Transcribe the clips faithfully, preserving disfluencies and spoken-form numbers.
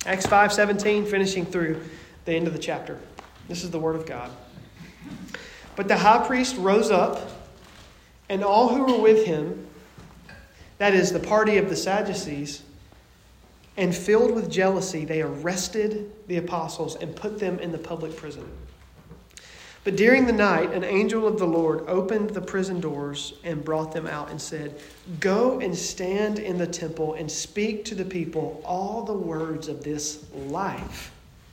Acts five seventeen, finishing through the end of the chapter. This is the word of God. But the high priest rose up, and all who were with him, that is, the party of the Sadducees, and filled with jealousy, they arrested the apostles and put them in the public prison. But during the night, an angel of the Lord opened the prison doors and brought them out and said, "Go and stand in the temple and speak to the people all the words of this life."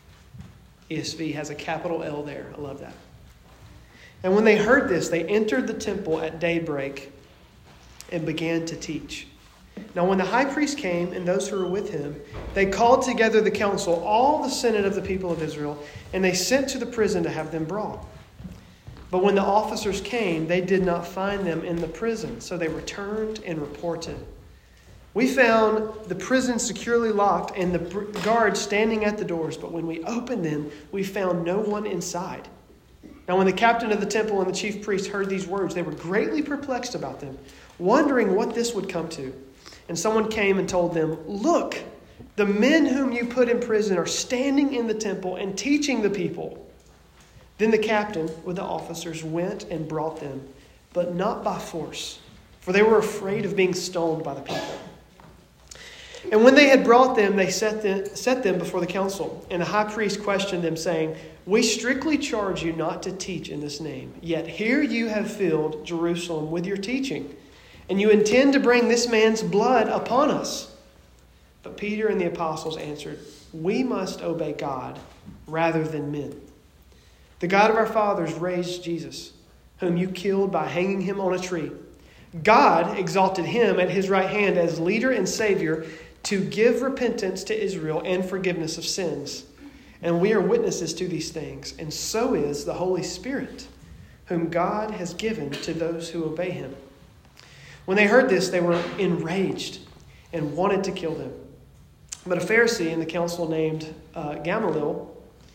E S V has a capital L there. I love that. And when they heard this, they entered the temple at daybreak and began to teach. Now when the high priest came and those who were with him, they called together the council, all the senate of the people of Israel, and they sent to the prison to have them brought. But when the officers came, they did not find them in the prison, so they returned and reported, "We found the prison securely locked and the guards standing at the doors, but when we opened them, we found no one inside." Now when the captain of the temple and the chief priest heard these words, they were greatly perplexed about them, wondering what this would come to. And someone came and told them, "Look, the men whom you put in prison are standing in the temple and teaching the people." Then the captain with the officers went and brought them, but not by force, for they were afraid of being stoned by the people. And when they had brought them, they set them, set them before the council. And the high priest questioned them, saying, "We strictly charge you not to teach in this name. Yet here you have filled Jerusalem with your teaching, and you intend to bring this man's blood upon us." But Peter and the apostles answered, "We must obey God rather than men. The God of our fathers raised Jesus, whom you killed by hanging him on a tree. God exalted him at his right hand as leader and savior to give repentance to Israel and forgiveness of sins. And we are witnesses to these things, and so is the Holy Spirit, whom God has given to those who obey him." When they heard this, they were enraged and wanted to kill them. But a Pharisee in the council named uh, Gamaliel,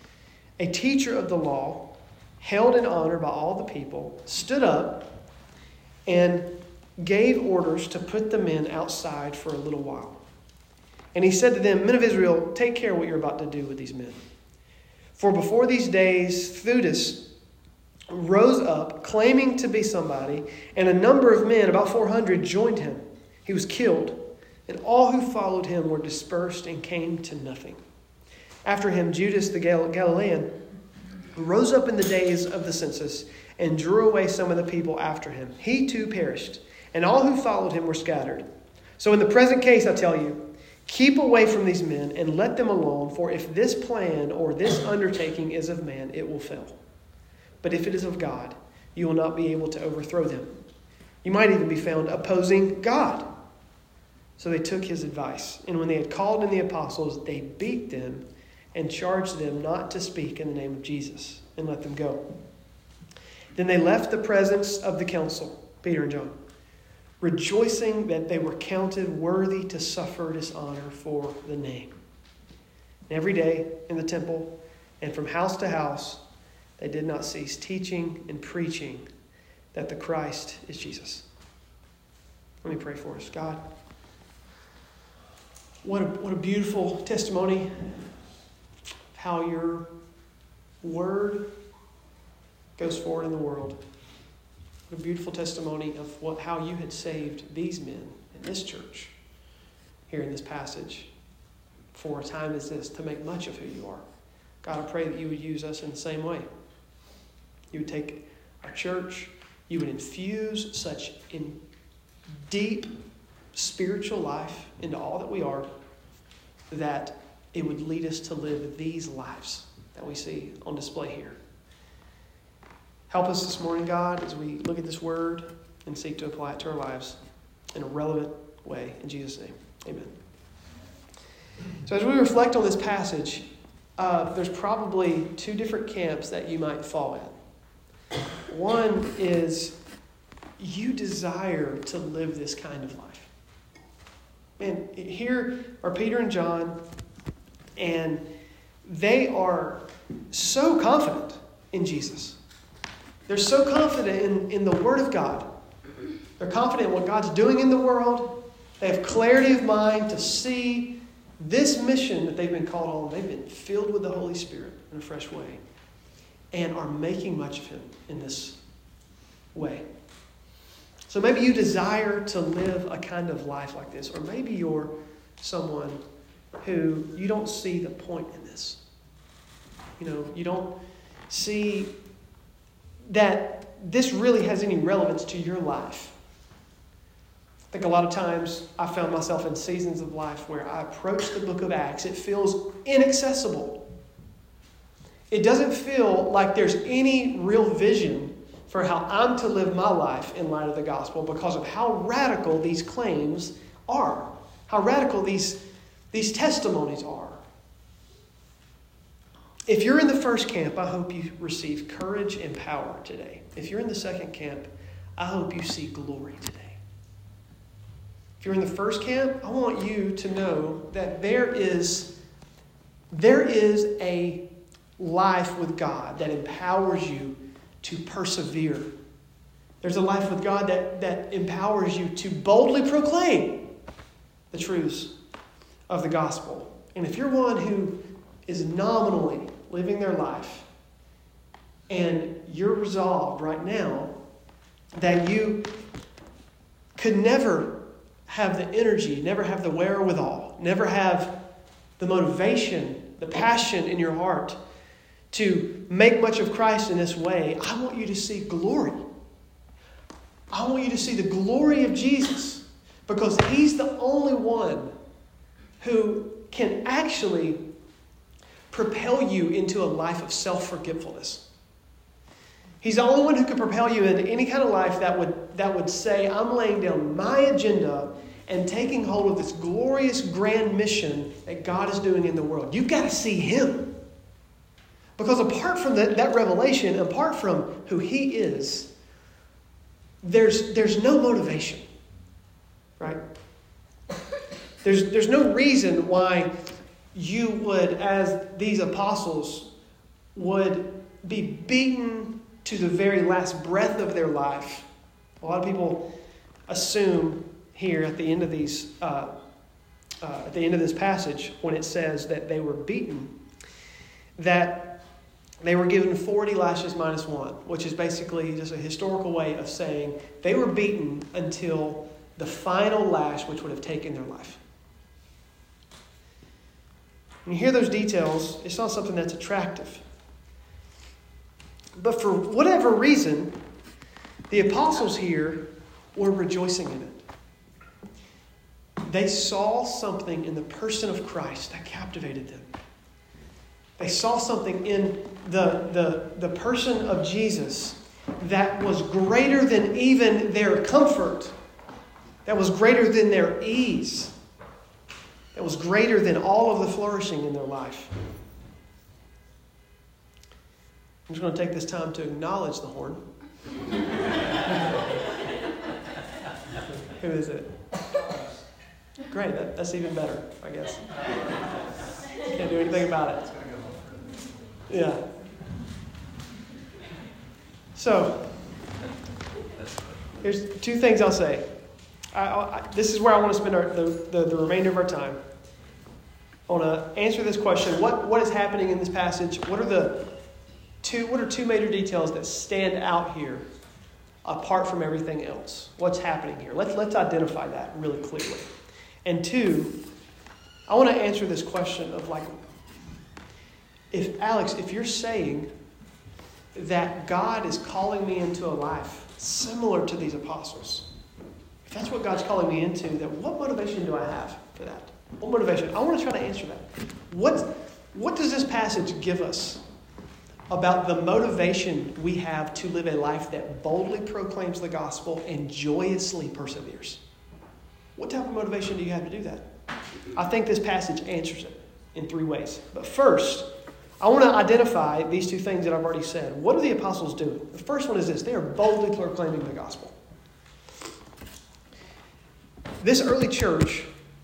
a teacher of the law, held in honor by all the people, stood up and gave orders to put the men outside for a little while. And he said to them, "Men of Israel, take care what you're about to do with these men. For before these days, Theudas rose up, claiming to be somebody, and a number of men, about four hundred, joined him. He was killed, and all who followed him were dispersed and came to nothing. After him, Judas the Gal- Galilean rose up in the days of the census and drew away some of the people after him. He too perished, and all who followed him were scattered. So in the present case, I tell you, keep away from these men and let them alone, for if this plan or this undertaking is of man, it will fail. But if it is of God, you will not be able to overthrow them. You might even be found opposing God." So they took his advice, and when they had called in the apostles, they beat them and charged them not to speak in the name of Jesus, and let them go. Then they left the presence of the council, Peter and John, rejoicing that they were counted worthy to suffer dishonor for the name. And every day in the temple and from house to house, they did not cease teaching and preaching that the Christ is Jesus. Let me pray for us. God, what a, what a beautiful testimony of how your word goes forward in the world. What a beautiful testimony of what how you had saved these men in this church here in this passage for a time as this to make much of who you are. God, I pray that you would use us in the same way. You would take our church, you would infuse such in deep spiritual life into all that we are, that it would lead us to live these lives that we see on display here. Help us this morning, God, as we look at this word and seek to apply it to our lives in a relevant way. In Jesus' name, amen. So as we reflect on this passage, uh, there's probably two different camps that you might fall in. One is you desire to live this kind of life. And here are Peter and John, and they are so confident in Jesus. They're so confident in, in the Word of God. They're confident in what God's doing in the world. They have clarity of mind to see this mission that they've been called on, they've been filled with the Holy Spirit in a fresh way and are making much of him in this way. So maybe you desire to live a kind of life like this, or maybe you're someone who you don't see the point in this. You know, you don't see that this really has any relevance to your life. I think a lot of times I found myself in seasons of life where I approach the book of Acts. It feels inaccessible. It doesn't feel like there's any real vision for how I'm to live my life in light of the gospel because of how radical these claims are, how radical these, these testimonies are. If you're in the first camp, I hope you receive courage and power today. If you're in the second camp, I hope you see glory today. If you're in the first camp, I want you to know that there is, there is a life with God that empowers you to persevere. There's a life with God that, that empowers you to boldly proclaim the truths of the gospel. And if you're one who is nominally living their life and you're resolved right now that you could never have the energy, never have the wherewithal, never have the motivation, the passion in your heart to make much of Christ in this way, I want you to see glory. I want you to see the glory of Jesus, because he's the only one who can actually propel you into a life of self-forgetfulness. He's the only one who can propel you into any kind of life that would, that would say, I'm laying down my agenda and taking hold of this glorious grand mission that God is doing in the world. You've got to see him. Because apart from the, that revelation, apart from who he is, there's, there's no motivation. Right? There's, there's no reason why you would, as these apostles, would be beaten to the very last breath of their life. A lot of people assume here at the end of these, uh, uh, at the end of this passage, when it says that they were beaten, that they were given forty lashes minus one, which is basically just a historical way of saying they were beaten until the final lash, which would have taken their life. When you hear those details, it's not something that's attractive. But for whatever reason, the apostles here were rejoicing in it. They saw something in the person of Christ that captivated them. They saw something in the, the, the person of Jesus that was greater than even their comfort, that was greater than their ease, that was greater than all of the flourishing in their life. I'm just going to take this time to acknowledge the horn. Who is it? Great, that, that's even better, I guess. Can't do anything about it. Yeah. So, here's two things I'll say. I, I, this is where I want to spend our, the, the, the remainder of our time. I want to answer this question. What, what is happening in this passage? What are the two, what are two major details that stand out here apart from everything else? What's happening here? Let's, let's identify that really clearly. And two, I want to answer this question of like, if Alex, if you're saying that God is calling me into a life similar to these apostles, if that's what God's calling me into, then what motivation do I have for that? What motivation? I want to try to answer that. What, what does this passage give us about the motivation we have to live a life that boldly proclaims the gospel and joyously perseveres? What type of motivation do you have to do that? I think this passage answers it in three ways. But first, I want to identify these two things that I've already said. What are the apostles doing? The first one is this. They are boldly proclaiming the gospel. This early church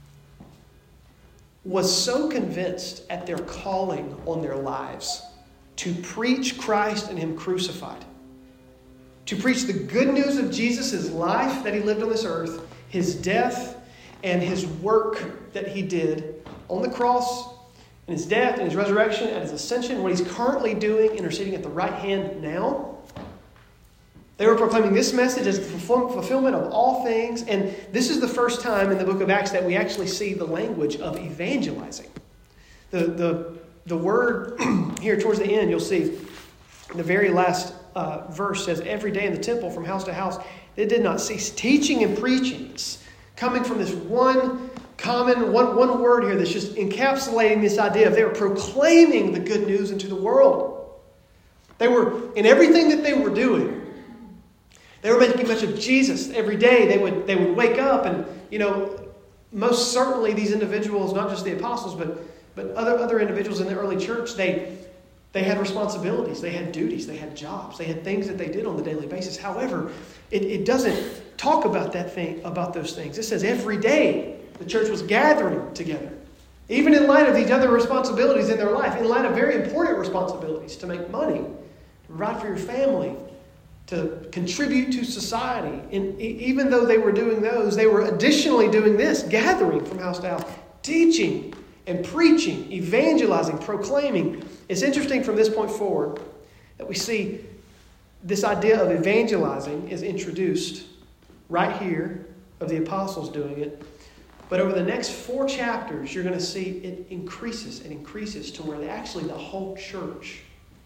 was so convinced at their calling on their lives to preach Christ and him crucified, to preach the good news of Jesus' life that he lived on this earth, his death, and his work that he did on the cross, in his death, and his resurrection, at his ascension, what he's currently doing, interceding at the right hand now. They were proclaiming this message as the fulfillment of all things. And this is the first time in the book of Acts that we actually see the language of evangelizing. The, the, the word here towards the end, you'll see the very last uh, verse says, every day in the temple from house to house, they did not cease teaching and preaching. It's coming from this one common, one, one word here that's just encapsulating this idea of they were proclaiming the good news into the world. They were, in everything that they were doing, they were making much of Jesus. Every day they would they would wake up and, you know, most certainly these individuals, not just the apostles, but but other, other individuals in the early church, they they had responsibilities, they had duties, they had jobs, they had things that they did on the daily basis. However, it, it doesn't talk about that thing, about those things. It says every day the church was gathering together. Even in light of these other responsibilities in their life, in light of very important responsibilities to make money, to provide for your family, to contribute to society. And even though they were doing those, they were additionally doing this, gathering from house to house, teaching and preaching, evangelizing, proclaiming. It's interesting from this point forward that we see this idea of evangelizing is introduced right here of the apostles doing it. But over the next four chapters, you're going to see it increases and increases to where they, actually the whole church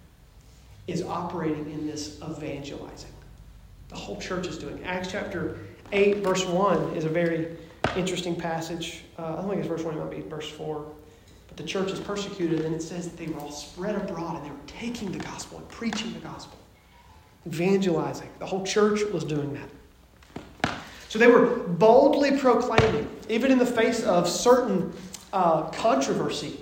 is operating in this evangelizing. The whole church is doing it. Acts chapter eight, verse one is a very interesting passage. Uh, I don't think it's verse one, it might be verse four. But the church is persecuted, and it says that they were all spread abroad, and they were taking the gospel and preaching the gospel. Evangelizing. The whole church was doing that. So they were boldly proclaiming, even in the face of certain uh, controversy.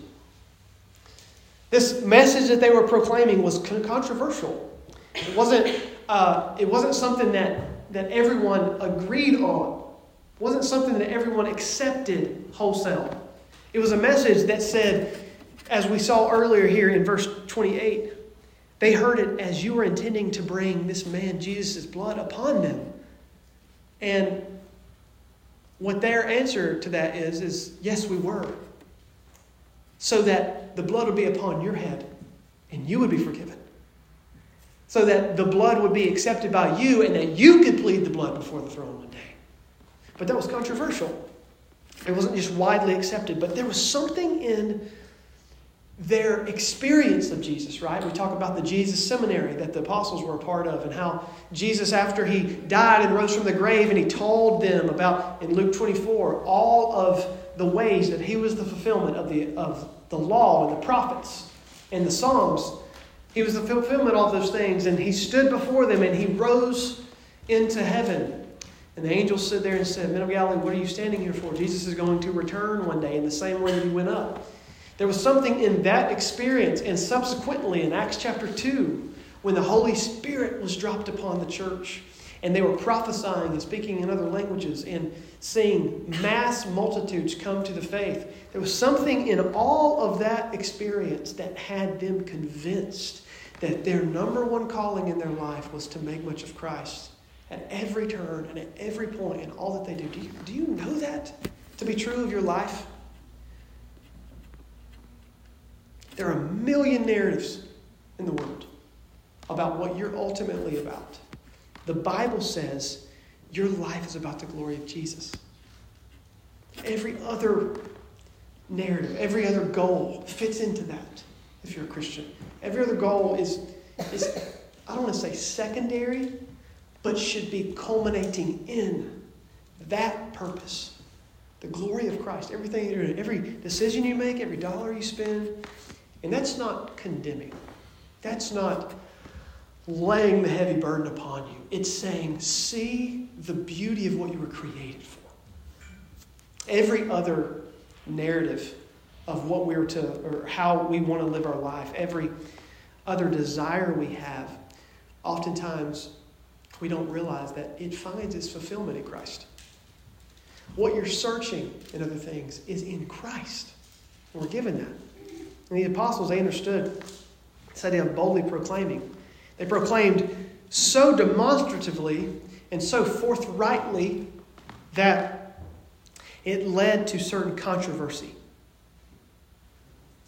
This message that they were proclaiming was controversial. It wasn't, uh, it wasn't something that, that everyone agreed on. It wasn't something that everyone accepted wholesale. It was a message that said, as we saw earlier here in verse twenty-eight, they heard it as you were intending to bring this man Jesus' blood upon them. And what their answer to that is, is yes, we were. So that the blood would be upon your head and you would be forgiven. So that the blood would be accepted by you and that you could plead the blood before the throne one day. But that was controversial. It wasn't just widely accepted, but there was something in their experience of Jesus, right? We talk about the Jesus seminary that the apostles were a part of and how Jesus, after he died and rose from the grave, and he told them about, in Luke twenty-four, all of the ways that he was the fulfillment of the, of the law and the prophets and the Psalms. He was the fulfillment of all those things, and he stood before them and he rose into heaven. And the angels stood there and said, Men of Galilee, what are you standing here for? Jesus is going to return one day in the same way that he went up. There was something in that experience, and subsequently in Acts chapter two, when the Holy Spirit was dropped upon the church, and they were prophesying and speaking in other languages and seeing mass multitudes come to the faith. There was something in all of that experience that had them convinced that their number one calling in their life was to make much of Christ at every turn and at every point in all that they do. Do you, do you know that to be true of your life? There are a million narratives in the world about what you're ultimately about. The Bible says your life is about the glory of Jesus. Every other narrative, every other goal fits into that if you're a Christian. Every other goal is, is I don't want to say secondary, but should be culminating in that purpose. The glory of Christ. Everything you're doing, every decision you make, every dollar you spend. And that's not condemning. That's not laying the heavy burden upon you. It's saying, see the beauty of what you were created for. Every other narrative of what we're to, or how we want to live our life, every other desire we have, oftentimes we don't realize that it finds its fulfillment in Christ. What you're searching in other things is in Christ. And we're given that. And the apostles, they understood this idea of boldly proclaiming. They proclaimed so demonstratively and so forthrightly that it led to certain controversy.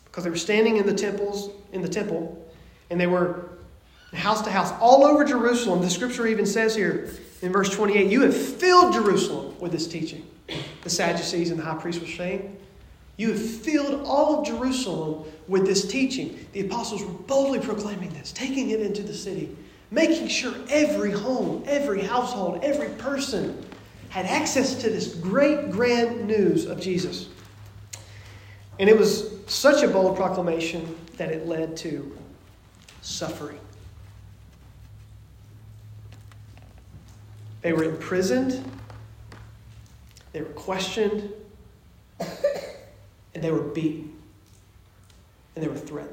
because they were standing in the temples, in the temple, and they were house to house all over Jerusalem. The scripture even says here in verse twenty-eight, you have filled Jerusalem with this teaching. The Sadducees and the high priest were saying, you have filled all of Jerusalem with this teaching. The apostles were boldly proclaiming this, taking it into the city, making sure every home, every household, every person had access to this great, grand news of Jesus. And it was such a bold proclamation that it led to suffering. They were imprisoned, they were questioned, and they were beaten, and they were threatened.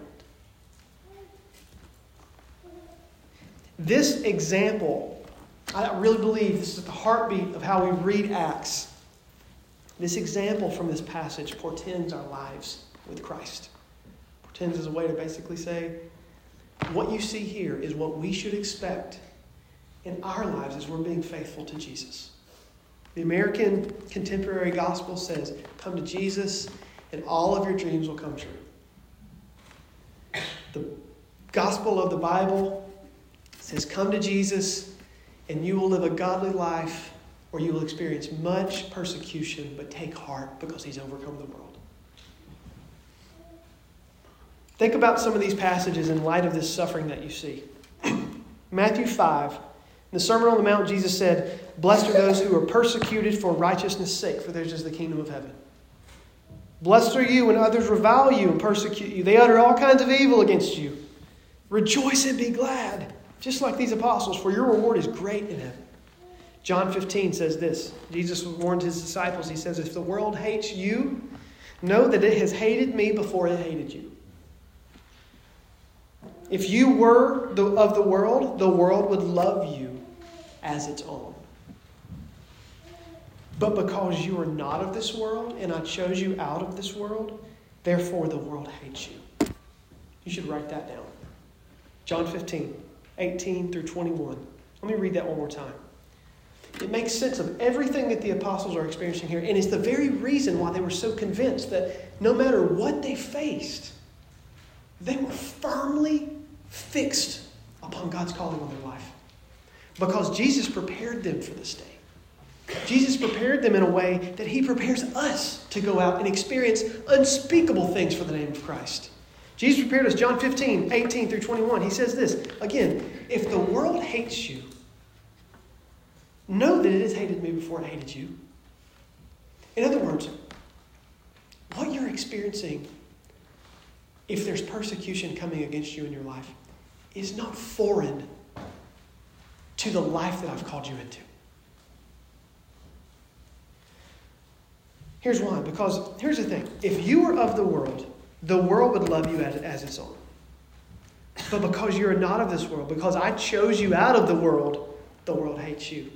This example, I really believe this is the heartbeat of how we read Acts. This example from this passage portends our lives with Christ. Portends as a way to basically say, what you see here is what we should expect in our lives as we're being faithful to Jesus. The American contemporary gospel says, come to Jesus and all of your dreams will come true. The gospel of the Bible says, come to Jesus and you will live a godly life where you will experience much persecution, but take heart because he's overcome the world. Think about some of these passages in light of this suffering that you see. Matthew five, in the Sermon on the Mount, Jesus said, blessed are those who are persecuted for righteousness' sake, for theirs is the kingdom of heaven. Blessed are you when others revile you and persecute you. They utter all kinds of evil against you. Rejoice and be glad, just like these apostles, for your reward is great in heaven. John fifteen says this. Jesus warned his disciples. He says, if the world hates you, know that it has hated me before it hated you. If you were the, of the world, the world would love you as its own. But because you are not of this world, and I chose you out of this world, therefore the world hates you. You should write that down. John fifteen, eighteen through twenty-one. Let me read that one more time. It makes sense of everything that the apostles are experiencing here. And it's the very reason why they were so convinced that no matter what they faced, they were firmly fixed upon God's calling on their life. Because Jesus prepared them for this day. Jesus prepared them in a way that he prepares us to go out and experience unspeakable things for the name of Christ. Jesus prepared us, John fifteen, eighteen through twenty-one. He says this, again, if the world hates you, know that it has hated me before it hated you. In other words, what you're experiencing, if there's persecution coming against you in your life, is not foreign to the life that I've called you into. Here's why. Because here's the thing. If you were of the world, the world would love you as, as its own. But because you're not of this world, because I chose you out of the world, the world hates you.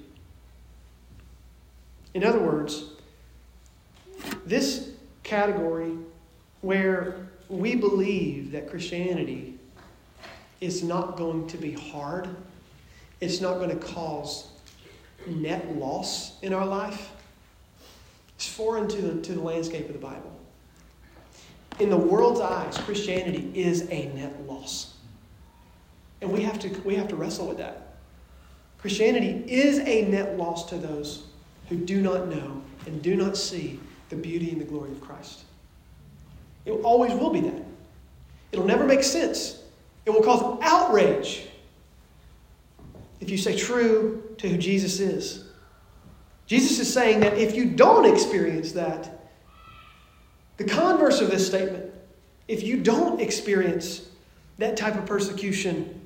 In other words, this category where we believe that Christianity is not going to be hard, it's not going to cause net loss in our life, it's foreign to the, to the landscape of the Bible. In the world's eyes, Christianity is a net loss. And we have to, we have to wrestle with that. Christianity is a net loss to those who do not know and do not see the beauty and the glory of Christ. It always will be that. It'll never make sense. It will cause outrage if you say true to who Jesus is. Jesus is saying that if you don't experience that, the converse of this statement, if you don't experience that type of persecution,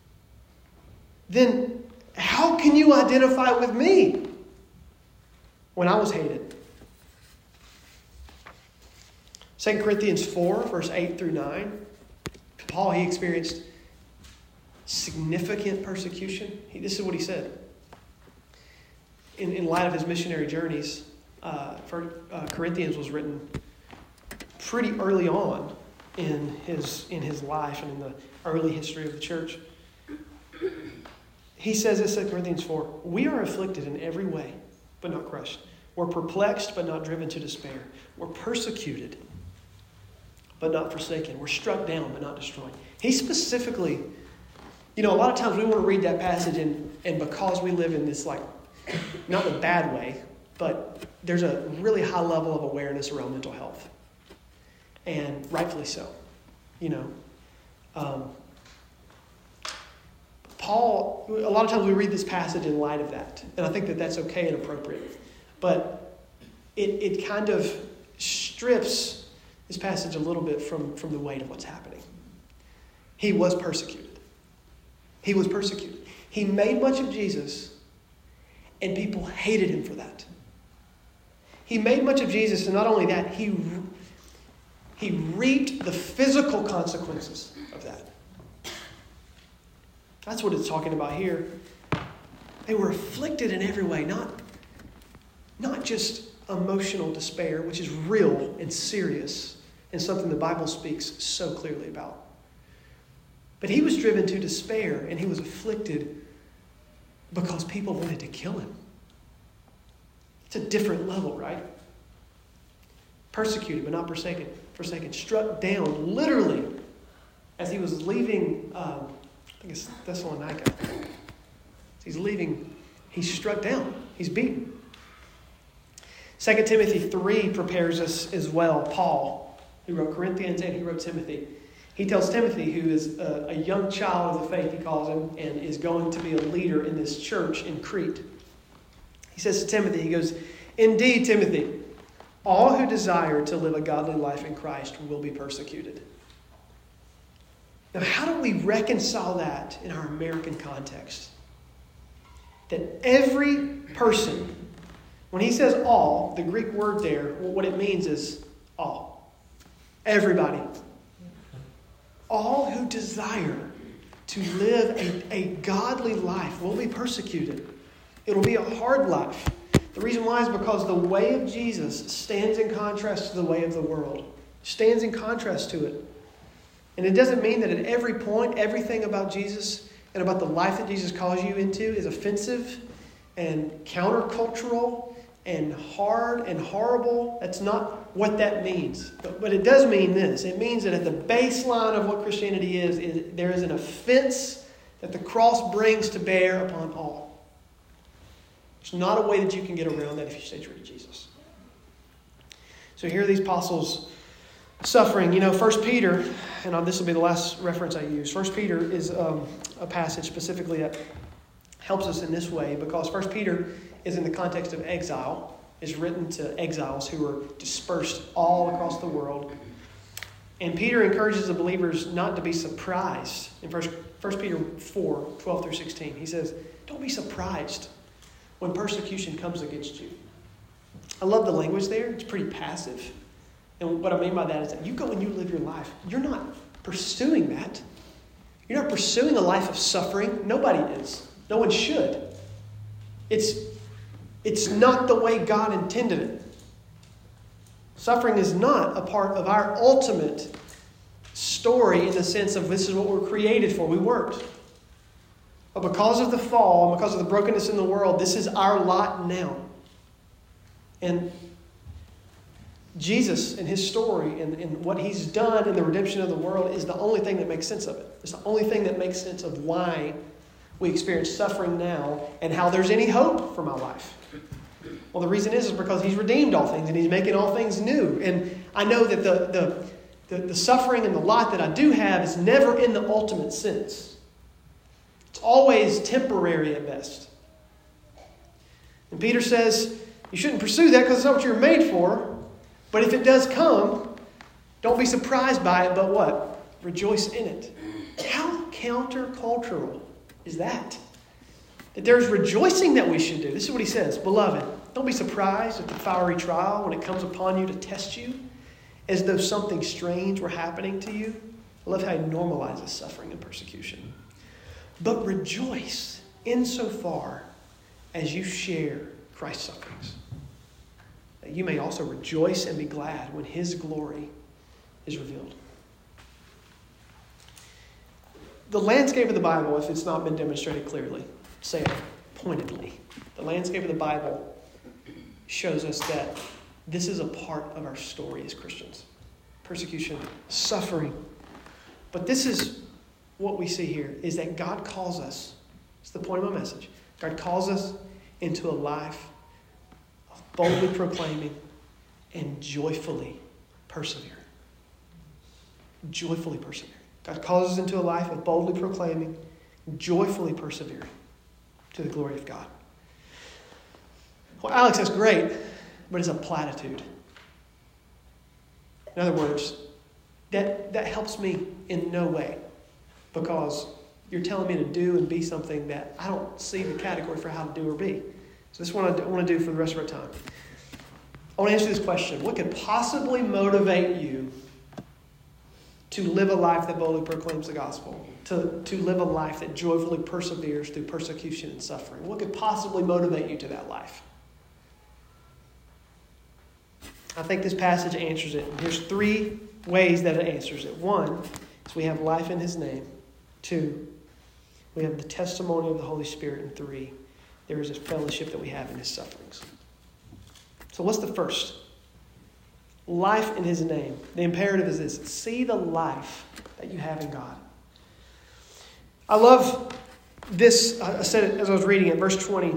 then how can you identify with me when I was hated? Second Corinthians four, verse eight through nine. Paul, he experienced significant persecution. He, this is what he said. In, in light of his missionary journeys, uh, for, uh, Corinthians was written pretty early on in his, in his life and in the early history of the church. He says this in Corinthians four, we are afflicted in every way, but not crushed. We're perplexed, but not driven to despair. We're persecuted, but not forsaken. We're struck down, but not destroyed. He specifically, you know, a lot of times we want to read that passage and, and because we live in this, like, not in a bad way, but there's a really high level of awareness around mental health. And rightfully so, you know. Um, Paul, a lot of times we read this passage in light of that. And I think that that's okay and appropriate. But it, it kind of strips this passage a little bit from, from the weight of what's happening. He was persecuted. He was persecuted. He made much of Jesus, and people hated him for that. He made much of Jesus, and not only that, he, he reaped the physical consequences of that. That's what it's talking about here. They were afflicted in every way, not, not just emotional despair, which is real and serious and something the Bible speaks so clearly about. But he was driven to despair, and he was afflicted because people wanted to kill him. It's a different level, right? Persecuted, but not forsaken. Forsaken, struck down, literally, as he was leaving, um, I think it's Thessalonica. He's leaving, he's struck down. He's beaten. Second Timothy three prepares us as well. Paul, who wrote Corinthians and he wrote Timothy. He tells Timothy, who is a, a young child of the faith, he calls him, and is going to be a leader in this church in Crete. He says to Timothy, he goes, "Indeed, Timothy, all who desire to live a godly life in Christ will be persecuted." Now, how do we reconcile that in our American context? That every person, when he says all, the Greek word there, what it means is all. Everybody. All who desire to live a, a godly life will be persecuted. It'll be a hard life. The reason why is because the way of Jesus stands in contrast to the way of the world. Stands in contrast to it. And it doesn't mean that at every point, everything about Jesus and about the life that Jesus calls you into is offensive and countercultural and hard and horrible. That's not what that means. But, but it does mean this. It means that at the baseline of what Christianity is, is there is an offense that the cross brings to bear upon all. There's not a way that you can get around that if you stay true to Jesus. So here are these apostles suffering. You know, First Peter, and this will be the last reference I use. First Peter is um, a passage specifically that helps us in this way because First Peter is in the context of exile. It's written to exiles who are dispersed all across the world. And Peter encourages the believers not to be surprised. In First Peter four, twelve through sixteen, he says, don't be surprised when persecution comes against you. I love the language there. It's pretty passive. And what I mean by that is that you go and you live your life. You're not pursuing that. You're not pursuing a life of suffering. Nobody is. No one should. It's, it's not the way God intended it. Suffering is not a part of our ultimate story in the sense of this is what we're created for. We weren't. But because of the fall, and because of the brokenness in the world, this is our lot now. And Jesus and his story and, and what he's done in the redemption of the world is the only thing that makes sense of it. It's the only thing that makes sense of why we experience suffering now and how there's any hope for my life. Well, the reason is, is because he's redeemed all things and he's making all things new. And I know that the, the, the, the suffering and the lot that I do have is never in the ultimate sense. It's always temporary at best. And Peter says, you shouldn't pursue that because it's not what you're made for. But if it does come, don't be surprised by it, but what? Rejoice in it. How countercultural is that? That there's rejoicing that we should do. This is what he says. Beloved, don't be surprised at the fiery trial when it comes upon you to test you, as though something strange were happening to you. I love how he normalizes suffering and persecution. But rejoice insofar as you share Christ's sufferings, that you may also rejoice and be glad when his glory is revealed. The landscape of the Bible, if it's not been demonstrated clearly, say it pointedly, the landscape of the Bible shows us that this is a part of our story as Christians. persecution, suffering. But this is what we see here, is that God calls us. It's the point of my message. God calls us into a life of boldly proclaiming and joyfully persevering. Joyfully persevering. God calls us into a life of boldly proclaiming, joyfully persevering to the glory of God. Well, Alex, that's great, but it's a platitude. In other words, that, that helps me in no way, because you're telling me to do and be something that I don't see the category for how to do or be. So this is what I want to do for the rest of our time. I want to answer this question. What could possibly motivate you to live a life that boldly proclaims the gospel? To, to live a life that joyfully perseveres through persecution and suffering? What could possibly motivate you to that life? I think this passage answers it. And here's three ways that it answers it. One is we have life in his name. Two, we have the testimony of the Holy Spirit. And three, there is a fellowship that we have in his sufferings. So what's the first? Life in his name. The imperative is this: see the life that you have in God. I love this. I said it as I was reading it, verse twenty.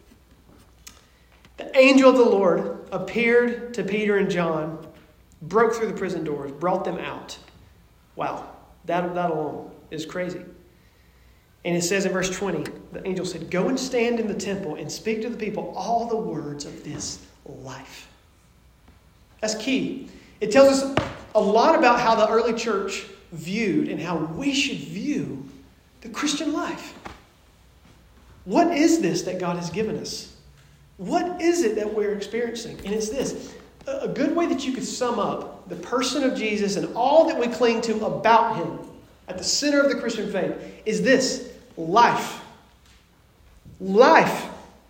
The angel of the Lord appeared to Peter and John, broke through the prison doors, brought them out. Wow, that, that alone is crazy. And it says in verse twenty, the angel said, "Go and stand in the temple and speak to the people all the words of this life." That's key. It tells us a lot about how the early church viewed and how we should view the Christian life. What is this that God has given us? What is it that we're experiencing? And it's this. A good way that you could sum up the person of Jesus and all that we cling to about him at the center of the Christian faith is this: life. Life.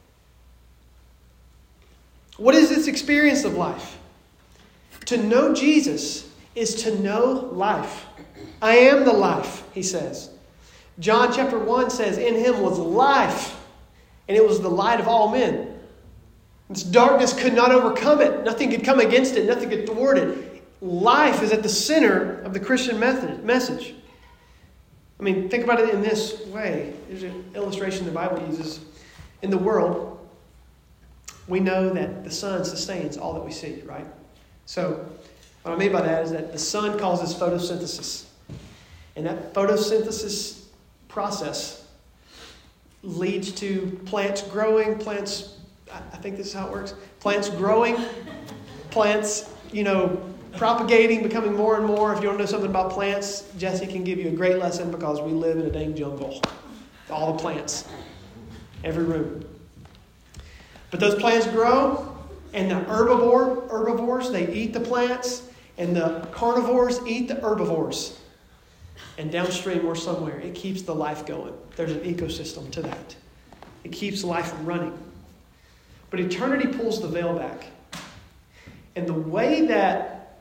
What is this experience of life? To know Jesus is to know life. I am the life, he says. John chapter one says, in him was life, and it was the light of all men. This darkness could not overcome it. Nothing could come against it. Nothing could thwart it. Life is at the center of the Christian method, message. I mean, think about it in this way. There's an illustration the Bible uses. In the world, we know that the sun sustains all that we see, right? So what I mean by that is that the sun causes photosynthesis. And that photosynthesis process leads to plants growing, plants, I think this is how it works, plants growing, plants, you know, propagating, becoming more and more. If you don't know something about plants, Jesse can give you a great lesson because we live in a dang jungle. All the plants. Every room. But those plants grow, and the herbivore, herbivores, they eat the plants, and the carnivores eat the herbivores. And downstream or somewhere, it keeps the life going. There's an ecosystem to that. It keeps life running. But eternity pulls the veil back. And the way that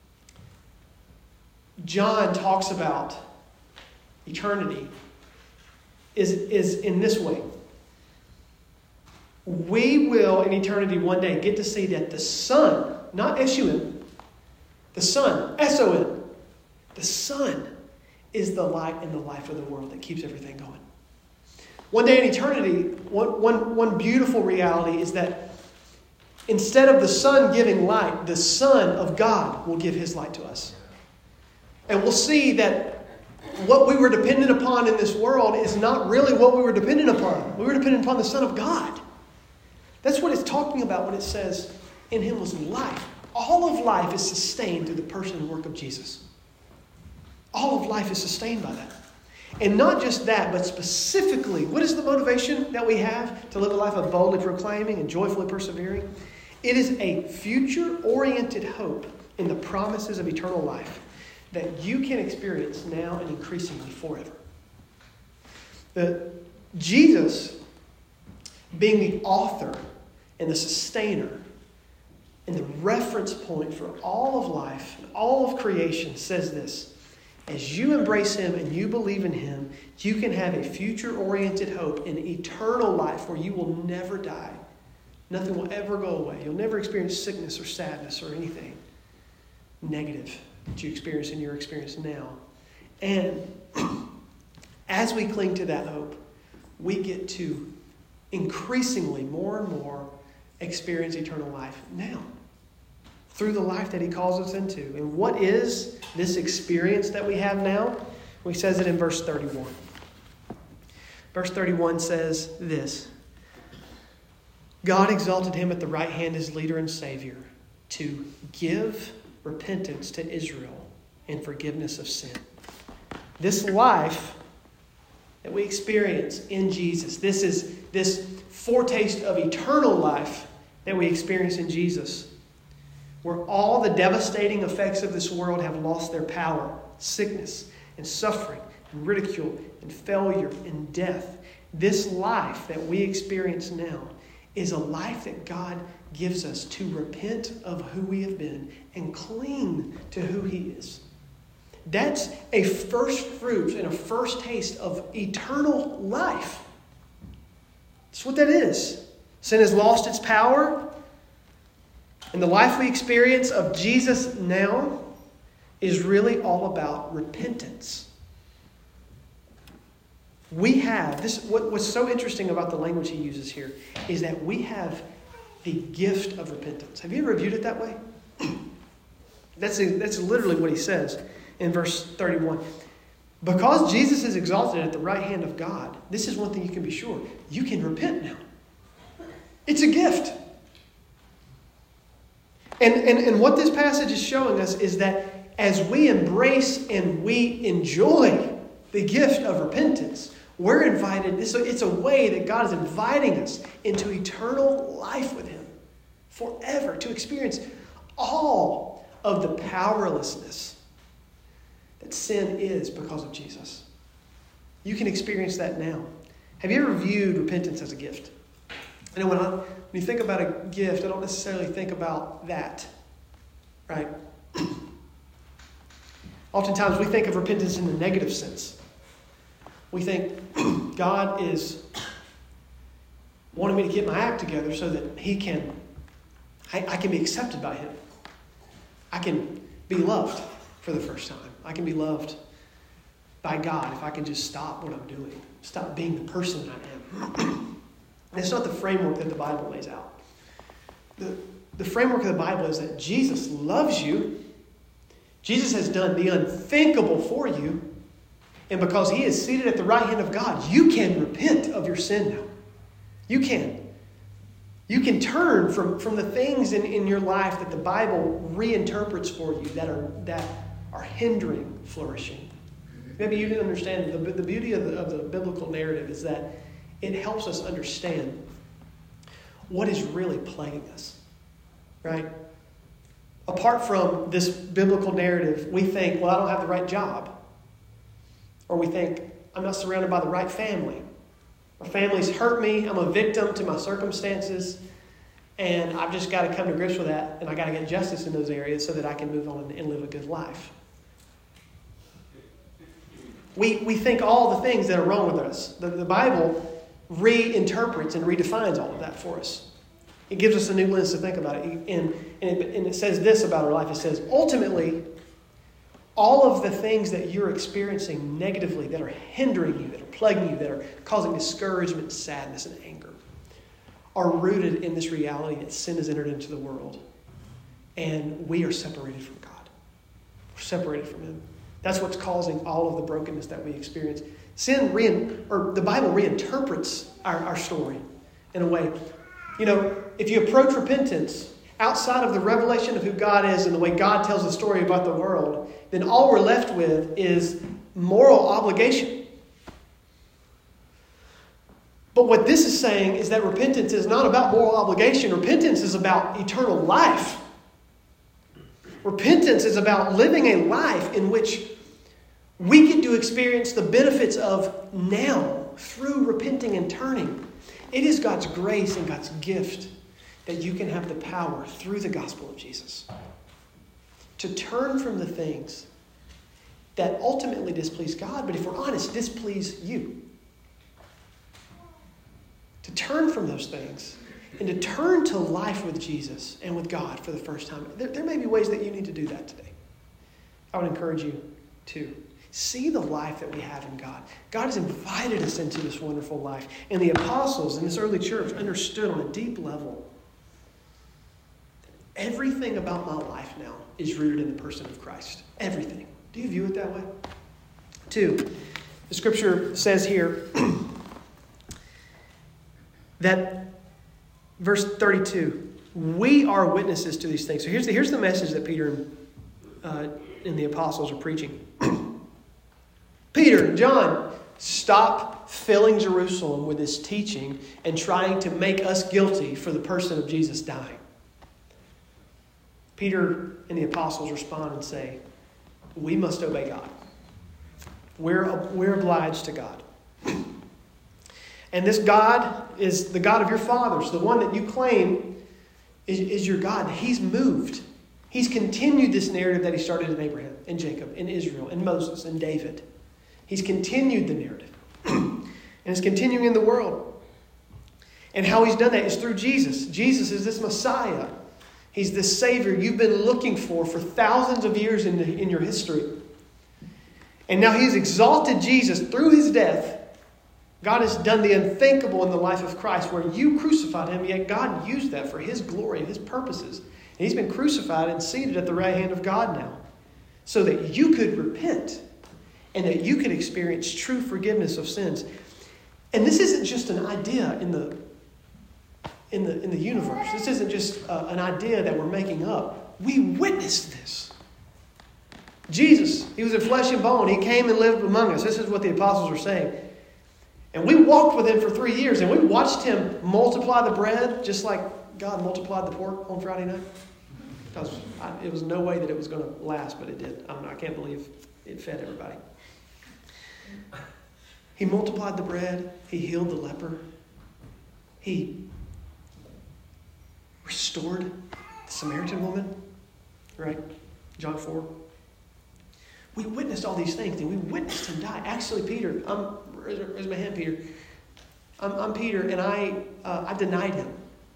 John talks about eternity is, is in this way. We will, in eternity, one day get to see that the Son, not S U N, the Son, S O N, the Son is the light and the life of the world that keeps everything going. One day in eternity, one, one, one beautiful reality is that instead of the sun giving light, the Son of God will give his light to us. And we'll see that what we were dependent upon in this world is not really what we were dependent upon. We were dependent upon the Son of God. That's what it's talking about when it says, in him was life. All of life is sustained through the person and work of Jesus. All of life is sustained by that. And not just that, but specifically, what is the motivation that we have to live a life of boldly proclaiming and joyfully persevering? It is a future-oriented hope in the promises of eternal life that you can experience now and increasingly forever. The, Jesus, being the author and the sustainer and the reference point for all of life and all of creation, says this: as you embrace him and you believe in him, you can have a future-oriented hope in eternal life where you will never die. Nothing will ever go away. You'll never experience sickness or sadness or anything negative that you experience in your experience now. And as we cling to that hope, we get to increasingly, more and more, experience eternal life now through the life that he calls us into. And what is this experience that we have now? Well, he says it in verse thirty-one. Verse thirty-one says this: God exalted him at the right hand as leader and Savior to give repentance to Israel and forgiveness of sin. This life that we experience in Jesus, this is this foretaste of eternal life that we experience in Jesus, where all the devastating effects of this world have lost their power, sickness and suffering and ridicule and failure and death. This life that we experience now is a life that God gives us to repent of who we have been and cling to who he is. That's a first fruit and a first taste of eternal life. That's what that is. Sin has lost its power. And the life we experience of Jesus now is really all about repentance. We have, this. What, what's so interesting about the language he uses here is that we have the gift of repentance. Have you ever viewed it that way? That's, that's literally what he says in verse thirty-one. Because Jesus is exalted at the right hand of God, this is one thing you can be sure. You can repent now. It's a gift. And, and, and what this passage is showing us is that as we embrace and we enjoy the gift of repentance, we're invited, it's a, it's a way that God is inviting us into eternal life with him forever, to experience all of the powerlessness that sin is because of Jesus. You can experience that now. Have you ever viewed repentance as a gift? I know when, I, when you think about a gift, I don't necessarily think about that, right? Oftentimes we think of repentance in the negative sense. We think God is wanting me to get my act together so that he can, I, I can be accepted by him. I can be loved for the first time. I can be loved by God if I can just stop what I'm doing. Stop being the person that I am. That's not the framework that the Bible lays out. The, the framework of the Bible is that Jesus loves you. Jesus has done the unthinkable for you. And because he is seated at the right hand of God, you can repent of your sin now. You can. You can turn from, from the things in, in your life that the Bible reinterprets for you that are, that are hindering flourishing. Maybe you didn't understand. The, the beauty of the, of the biblical narrative is that it helps us understand what is really plaguing us, right? Apart from this biblical narrative, we think, well, I don't have the right job. Or we think, I'm not surrounded by the right family. My family's hurt me. I'm a victim to my circumstances. And I've just got to come to grips with that. And I got to get justice in those areas so that I can move on and live a good life. We, we think all the things that are wrong with us. The, the Bible reinterprets and redefines all of that for us. It gives us a new lens to think about it. And, and, it. and it says this about our life. It says, ultimately, all of the things that you're experiencing negatively that are hindering you, that are plaguing you, that are causing discouragement, sadness, and anger, are rooted in this reality that sin has entered into the world. And we are separated from God. We're separated from him. That's what's causing all of the brokenness that we experience. Sin, re- or the Bible reinterprets our, our story in a way. You know, if you approach repentance outside of the revelation of who God is and the way God tells the story about the world, then all we're left with is moral obligation. But what this is saying is that repentance is not about moral obligation. Repentance is about eternal life. Repentance is about living a life in which we get to experience the benefits of now through repenting and turning. It is God's grace and God's gift that you can have the power through the gospel of Jesus to turn from the things that ultimately displease God, but if we're honest, displease you. To turn from those things and to turn to life with Jesus and with God for the first time. There, there may be ways that you need to do that today. I would encourage you to see the life that we have in God. God has invited us into this wonderful life. And the apostles in this early church understood on a deep level that everything about my life now is rooted in the person of Christ. Everything. Do you view it that way? Two, the scripture says here that verse thirty-two, we are witnesses to these things. So here's the, here's the message that Peter and, uh, and the apostles are preaching. Peter and John, stop filling Jerusalem with this teaching and trying to make us guilty for the person of Jesus dying. Peter and the apostles respond and say, we must obey God. We're, we're obliged to God. And this God is the God of your fathers, the one that you claim is, is your God. He's moved. He's continued this narrative that he started in Abraham and Jacob and Israel and Moses and David. He's continued the narrative. And it's continuing in the world. And how he's done that is through Jesus. Jesus is this Messiah. He's this Savior you've been looking for for thousands of years in, the, in your history. And now he's exalted Jesus through his death. God has done the unthinkable in the life of Christ, where you crucified him, yet God used that for his glory and his purposes. And he's been crucified and seated at the right hand of God now, so that you could repent and that you could experience true forgiveness of sins. And this isn't just an idea in the in the in the universe. This isn't just uh, an idea that we're making up. We witnessed this. Jesus, he was in flesh and bone. He came and lived among us. This is what the apostles are saying. And we walked with him for three years, and we watched him multiply the bread just like God multiplied the pork on Friday night. Because I, it was no way that it was going to last, but it did. I, don't know, I can't believe it fed everybody. He multiplied the bread. He healed the leper. He restored the Samaritan woman. Right? John four. We witnessed all these things, and we witnessed him die. Actually, Peter, I'm, raise, raise my hand, Peter. I'm, I'm Peter, and I uh, I denied him.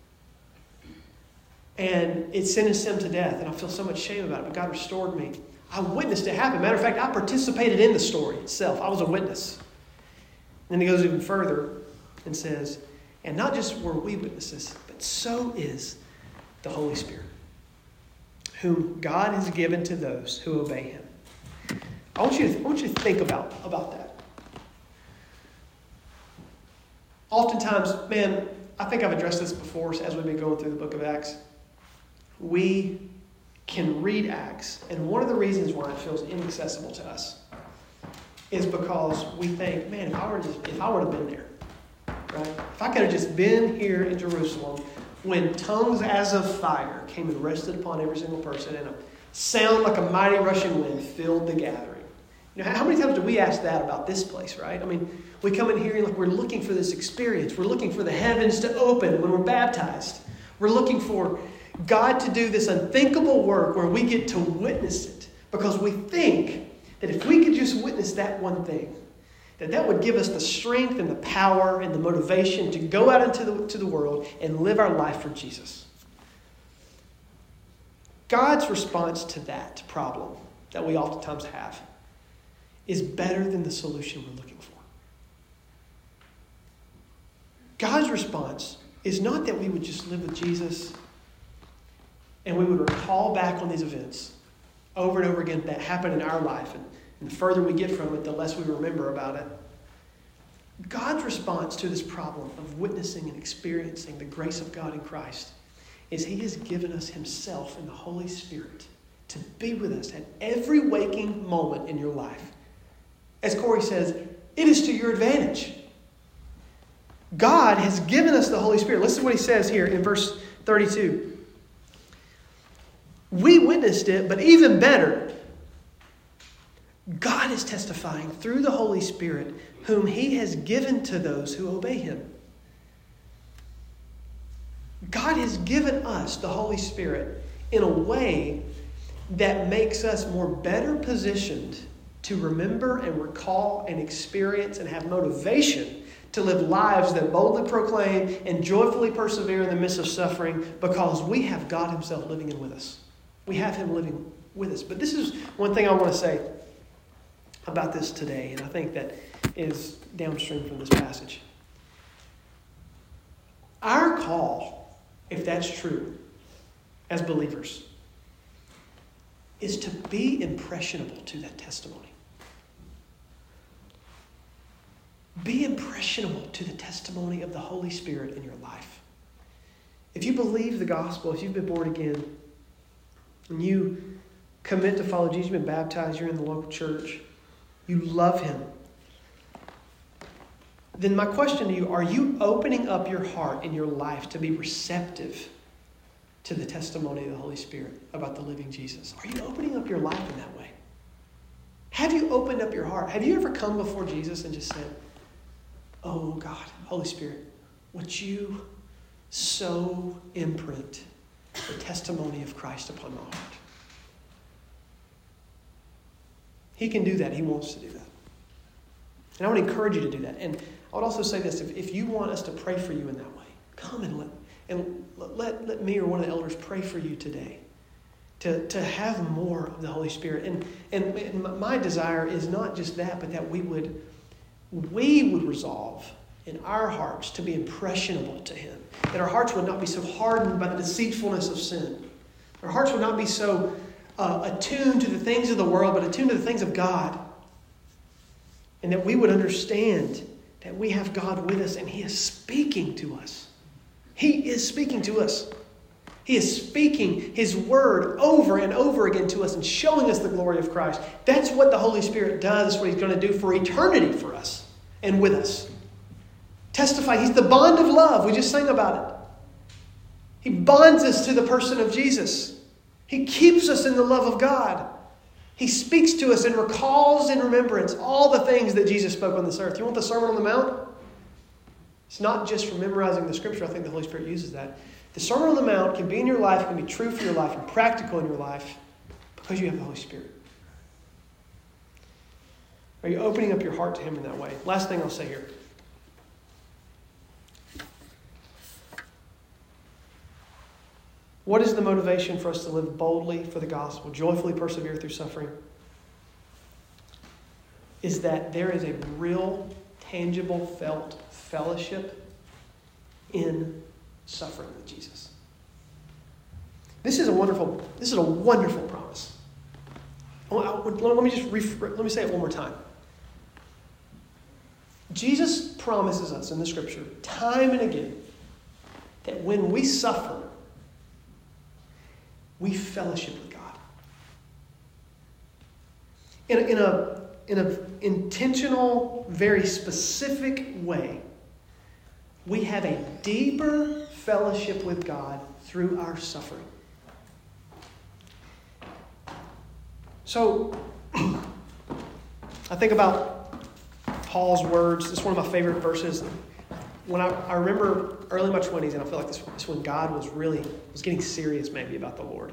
And it sentenced him to death, and I feel so much shame about it, but God restored me. I witnessed it happen. Matter of fact, I participated in the story itself. I was a witness. And then he goes even further and says, and not just were we witnesses, but so is the Holy Spirit, whom God has given to those who obey him. I want you to, I want you to think about, about that. Oftentimes, man, I think I've addressed this before as we've been going through the book of Acts. We can read Acts, and one of the reasons why it feels inaccessible to us is because we think, man, if I were just, if I would have been there, right? If I could have just been here in Jerusalem when tongues as of fire came and rested upon every single person, and a sound like a mighty rushing wind filled the gathering. You know, how many times do we ask that about this place, right? I mean, we come in here and like we're looking for this experience. We're looking for the heavens to open when we're baptized. We're looking for God to do this unthinkable work where we get to witness it, because we think that if we could just witness that one thing, that that would give us the strength and the power and the motivation to go out into the, to the world and live our life for Jesus. God's response to that problem that we oftentimes have is better than the solution we're looking for. God's response is not that we would just live with Jesus and we would recall back on these events over and over again that happened in our life. And, and the further we get from it, the less we remember about it. God's response to this problem of witnessing and experiencing the grace of God in Christ is he has given us himself in the Holy Spirit to be with us at every waking moment in your life. As Corey says, it is to your advantage. God has given us the Holy Spirit. Listen to what he says here in verse thirty-two. We witnessed it, but even better, God is testifying through the Holy Spirit, whom he has given to those who obey him. God has given us the Holy Spirit in a way that makes us more better positioned to remember and recall and experience and have motivation to live lives that boldly proclaim and joyfully persevere in the midst of suffering, because we have God himself living in with us. We have him living with us. But this is one thing I want to say about this today, and I think that is downstream from this passage. Our call, if that's true, as believers, is to be impressionable to that testimony. Be impressionable to the testimony of the Holy Spirit in your life. If you believe the gospel, if you've been born again, and you commit to follow Jesus, you've been baptized, you're in the local church, you love him, then my question to you, are you opening up your heart and your life to be receptive to the testimony of the Holy Spirit about the living Jesus? Are you opening up your life in that way? Have you opened up your heart? Have you ever come before Jesus and just said, oh God, Holy Spirit, would you so imprint the testimony of Christ upon my heart? He can do that. He wants to do that. And I want to encourage you to do that. And I would also say this, if, if you want us to pray for you in that way, come and let and let, let me or one of the elders pray for you today to, to have more of the Holy Spirit. And, and, and my desire is not just that, but that we would we would resolve in our hearts to be impressionable to him. That our hearts would not be so hardened by the deceitfulness of sin. Our hearts would not be so uh, attuned to the things of the world, but attuned to the things of God. And that we would understand that we have God with us and he is speaking to us. He is speaking to us. He is speaking his word over and over again to us and showing us the glory of Christ. That's what the Holy Spirit does. That's what he's going to do for eternity for us and with us. Testify. He's the bond of love. We just sang about it. He bonds us to the person of Jesus. He keeps us in the love of God. He speaks to us and recalls in remembrance all the things that Jesus spoke on this earth. You want the Sermon on the Mount? It's not just for memorizing the Scripture. I think the Holy Spirit uses that. The Sermon on the Mount can be in your life, can be true for your life, and practical in your life because you have the Holy Spirit. Are you opening up your heart to him in that way? Last thing I'll say here. What is the motivation for us to live boldly for the gospel, joyfully persevere through suffering? Is that there is a real, tangible, felt fellowship in suffering with Jesus. This is a wonderful, this is a wonderful promise. Let me just let me say it one more time. Jesus promises us in the Scripture time and again that when we suffer, we fellowship with God. In a, in a, in an intentional, very specific way, we have a deeper fellowship with God through our suffering. So, I think about Paul's words. This is one of my favorite verses. When I, I remember early in my twenties, and I feel like this is when God was really, was getting serious maybe about the Lord.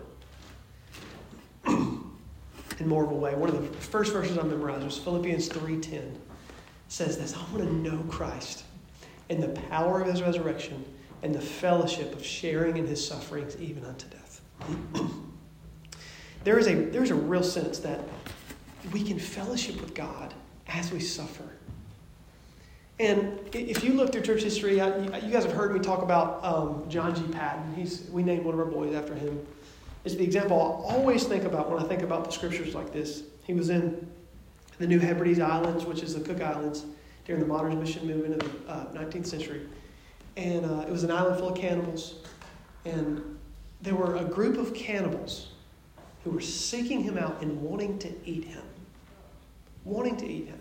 In more of a way. One of the first verses I memorized was Philippians three ten. It says this, I want to know Christ and the power of his resurrection and the fellowship of sharing in his sufferings even unto death. There is a, there's a real sense that we can fellowship with God as we suffer. And if you look through church history, I, you guys have heard me talk about um, John G. Patton. He's, we named one of our boys after him. It's the example I always think about when I think about the scriptures like this. He was in the New Hebrides Islands, which is the Cook Islands, during the modernist mission movement of the uh, nineteenth century. And uh, it was an island full of cannibals. And there were a group of cannibals who were seeking him out and wanting to eat him. Wanting to eat him.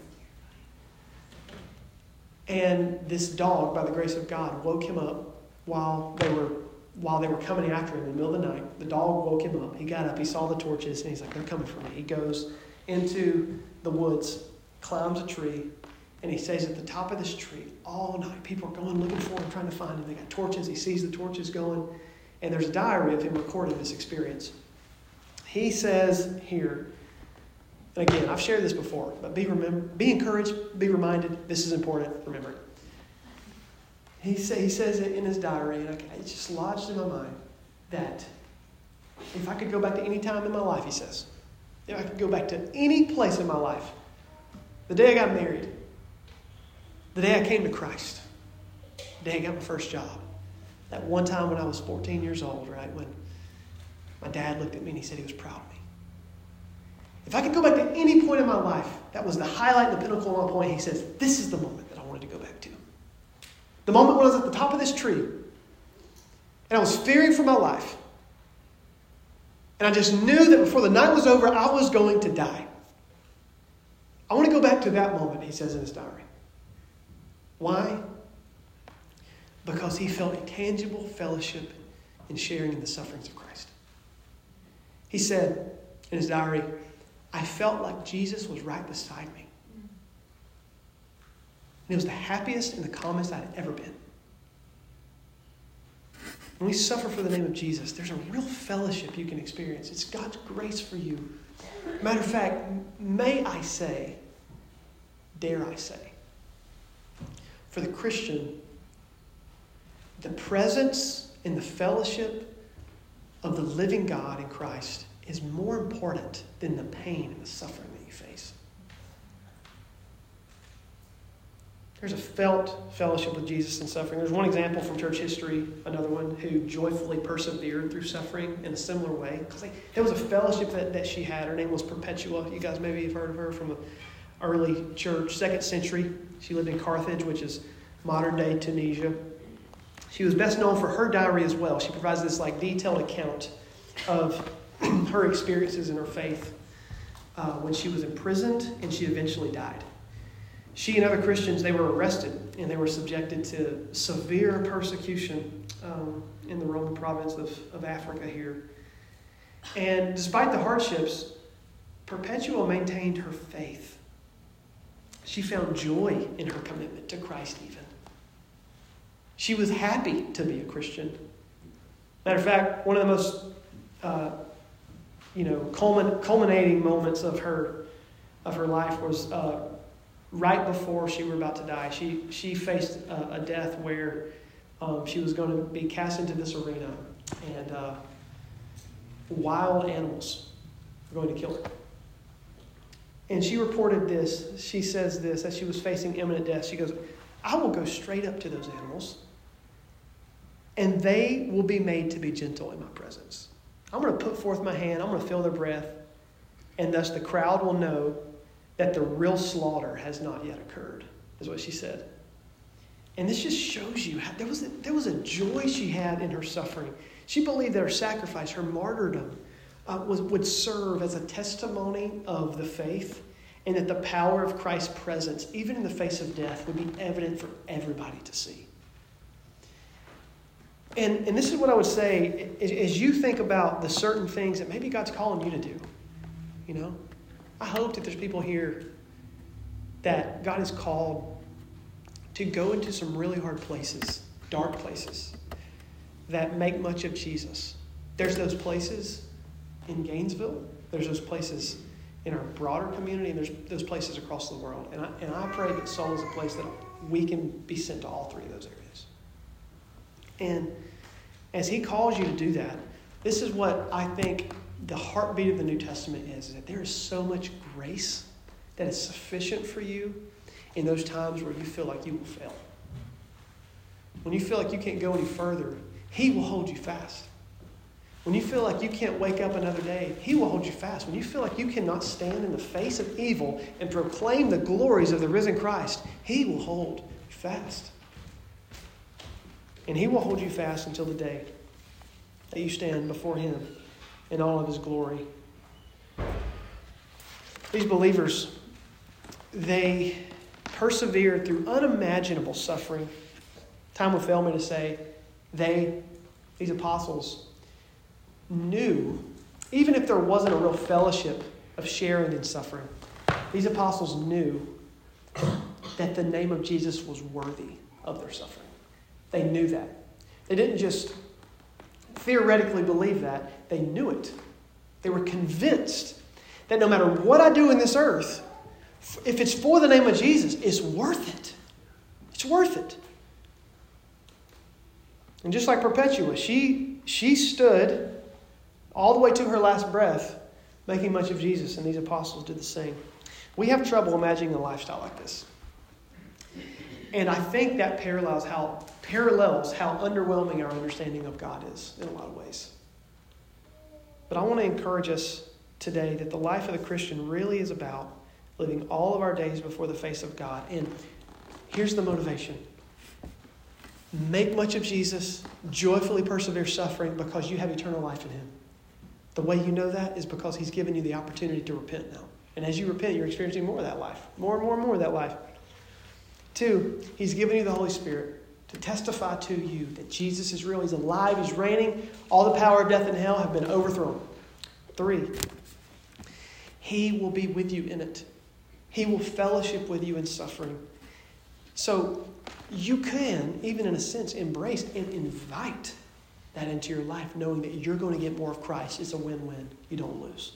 And this dog, by the grace of God, woke him up while they were while they were coming after him in the middle of the night. The dog woke him up. He got up, he saw the torches, and he's like, they're coming for me. He goes into the woods, climbs a tree, and he stays at the top of this tree all night. People are going looking for him, trying to find him. They got torches. He sees the torches going. And there's a diary of him recording this experience. He says here, and again, I've shared this before, but be remember, be encouraged, be reminded, this is important, remember it. He, say, he says it in his diary, and it's just lodged in my mind, that if I could go back to any time in my life, he says, if I could go back to any place in my life, the day I got married, the day I came to Christ, the day I got my first job, that one time when I was fourteen years old, right, when my dad looked at me and he said he was proud of me. If I could go back to any point in my life, that was the highlight and the pinnacle of my point. He says, this is the moment that I wanted to go back to. The moment when I was at the top of this tree, and I was fearing for my life. And I just knew that before the night was over, I was going to die. I want to go back to that moment, he says in his diary. Why? Because he felt a tangible fellowship in sharing in the sufferings of Christ. He said in his diary, I felt like Jesus was right beside me. And it was the happiest and the calmest I'd ever been. When we suffer for the name of Jesus, there's a real fellowship you can experience. It's God's grace for you. Matter of fact, may I say, dare I say, for the Christian, the presence and the fellowship of the living God in Christ is more important than the pain and the suffering that you face. There's a felt fellowship with Jesus in suffering. There's one example from church history, another one, who joyfully persevered through suffering in a similar way. Because there was a fellowship that, that she had. Her name was Perpetua. You guys maybe have heard of her from an early church, second century. She lived in Carthage, which is modern-day Tunisia. She was best known for her diary as well. She provides this like detailed account of her experiences in her faith uh, when she was imprisoned and she eventually died. She and other Christians, they were arrested and they were subjected to severe persecution um, in the Roman province of, of Africa here. And despite the hardships, Perpetua maintained her faith. She found joy in her commitment to Christ even. She was happy to be a Christian. Matter of fact, one of the most uh, you know, culmin- culminating moments of her of her life was uh, right before she was about to die. She she faced a, a death where um, she was going to be cast into this arena, and uh, wild animals were going to kill her. And she reported this. She says this as she was facing imminent death. She goes, "I will go straight up to those animals, and they will be made to be gentle in my presence. I'm going to put forth my hand. I'm going to feel their breath. And thus the crowd will know that the real slaughter has not yet occurred," is what she said. And this just shows you how there was a, there was a joy she had in her suffering. She believed that her sacrifice, her martyrdom, uh, was would serve as a testimony of the faith, and that the power of Christ's presence, even in the face of death, would be evident for everybody to see. And, and this is what I would say, as you think about the certain things that maybe God's calling you to do, you know, I hope that there's people here that God has called to go into some really hard places, dark places, that make much of Jesus. There's those places in Gainesville. There's those places in our broader community, and there's those places across the world. And I, and I pray that Soul is a place that we can be sent to all three of those areas. And as he calls you to do that, this is what I think the heartbeat of the New Testament is, is that there is so much grace that is sufficient for you in those times where you feel like you will fail. When you feel like you can't go any further, he will hold you fast. When you feel like you can't wake up another day, he will hold you fast. When you feel like you cannot stand in the face of evil and proclaim the glories of the risen Christ, he will hold you fast. And he will hold you fast until the day that you stand before him in all of his glory. These believers, they persevered through unimaginable suffering. Time would fail me to say they, these apostles, knew, even if there wasn't a real fellowship of sharing in suffering, these apostles knew that the name of Jesus was worthy of their suffering. They knew that. They didn't just theoretically believe that. They knew it. They were convinced that no matter what I do in this earth, if it's for the name of Jesus, it's worth it. It's worth it. And just like Perpetua, she, she stood all the way to her last breath, making much of Jesus, and these apostles did the same. We have trouble imagining a lifestyle like this. And I think that parallels how parallels how underwhelming our understanding of God is in a lot of ways. But I want to encourage us today that the life of the Christian really is about living all of our days before the face of God. And here's the motivation. Make much of Jesus, joyfully persevere suffering because you have eternal life in him. The way you know that is because he's given you the opportunity to repent now. And as you repent, you're experiencing more of that life. More and more and more of that life. Two, he's given you the Holy Spirit to testify to you that Jesus is real. He's alive. He's reigning. All the power of death and hell have been overthrown. Three, he will be with you in it. He will fellowship with you in suffering. So you can, even in a sense, embrace and invite that into your life, knowing that you're going to get more of Christ. It's a win-win. You don't lose.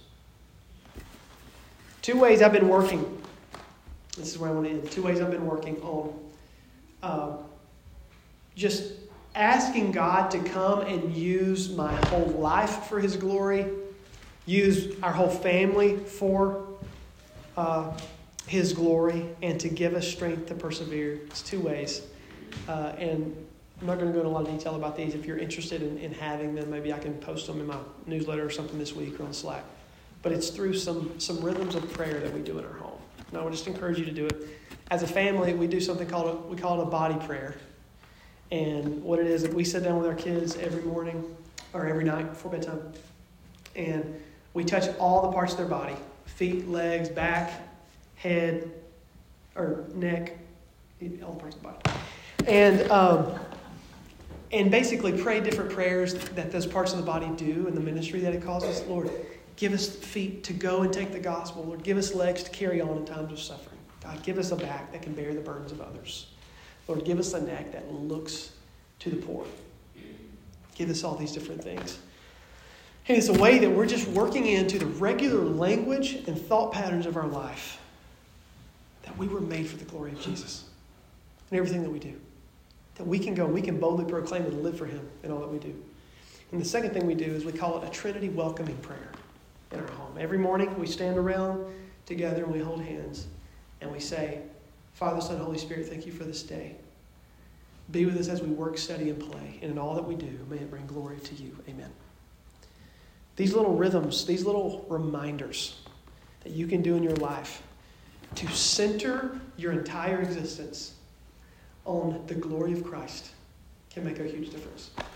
Two ways I've been working. This is where I want to end. Two ways I've been working on uh, just asking God to come and use my whole life for his glory, use our whole family for uh, his glory, and to give us strength to persevere. It's two ways. Uh, and I'm not going to go into a lot of detail about these. If you're interested in, in having them, maybe I can post them in my newsletter or something this week or on Slack. But it's through some, some rhythms of prayer that we do in our home. And I would just encourage you to do it. As a family, we do something called, a, we call it a body prayer. And what it is, we sit down with our kids every morning or every night before bedtime. And we touch all the parts of their body. Feet, legs, back, head, or neck, all the parts of the body. And um, and basically pray different prayers that those parts of the body do in the ministry that it calls us. Lord, give us feet to go and take the gospel. Lord, give us legs to carry on in times of suffering. God, give us a back that can bear the burdens of others. Lord, give us a neck that looks to the poor. Give us all these different things. And it's a way that we're just working into the regular language and thought patterns of our life that we were made for the glory of Jesus in everything that we do. That we can go, we can boldly proclaim and live for him in all that we do. And the second thing we do is we call it a Trinity welcoming prayer in our home. Every morning we stand around together and we hold hands and we say, Father, Son, Holy Spirit, thank you for this day. Be with us as we work, study, and play. And in all that we do, may it bring glory to you. Amen. These little rhythms, these little reminders that you can do in your life to center your entire existence on the glory of Christ can make a huge difference.